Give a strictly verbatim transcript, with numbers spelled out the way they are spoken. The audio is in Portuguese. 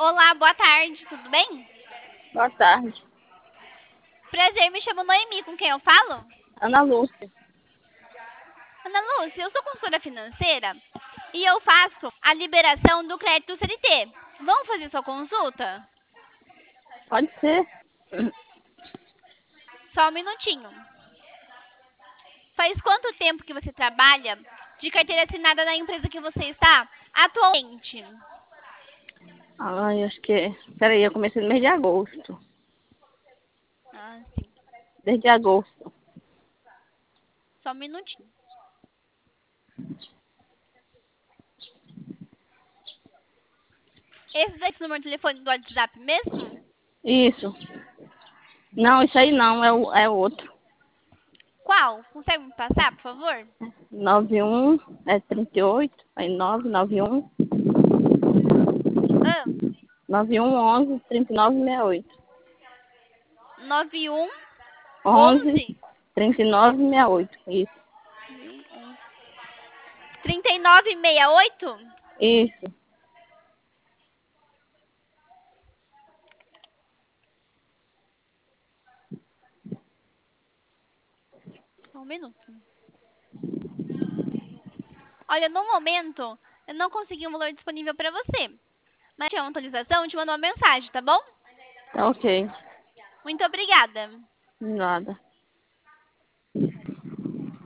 Olá, boa tarde, tudo bem? Boa tarde. Prazer, me chamo Noemi, com quem eu falo? Ana Lúcia. Ana Lúcia, eu sou consultora financeira e eu faço a liberação do crédito C L T. Vamos fazer sua consulta? Pode ser? Só um minutinho. Faz quanto tempo que você trabalha de carteira assinada na empresa que você está atualmente? Ai, acho que... Peraí, eu comecei no mês de agosto. Ah, sim. Desde agosto. Só um minutinho. Esse daqui é o número de telefone do WhatsApp mesmo? Isso. Não, isso aí não, é o é o outro. Qual? Consegue me passar, por favor? nove um é trinta e oito, aí nove nove um Ah, nove um onze trinta e nove sessenta e oito. nove um onze onze trinta e nove sessenta e oito. Isso. trinta e nove sessenta e oito? Isso. Só um minuto. Olha, no momento, eu não consegui um valor disponível para você. Mas se tiver uma atualização, eu te mando uma mensagem, tá bom? Tá ok. Muito obrigada. Nada.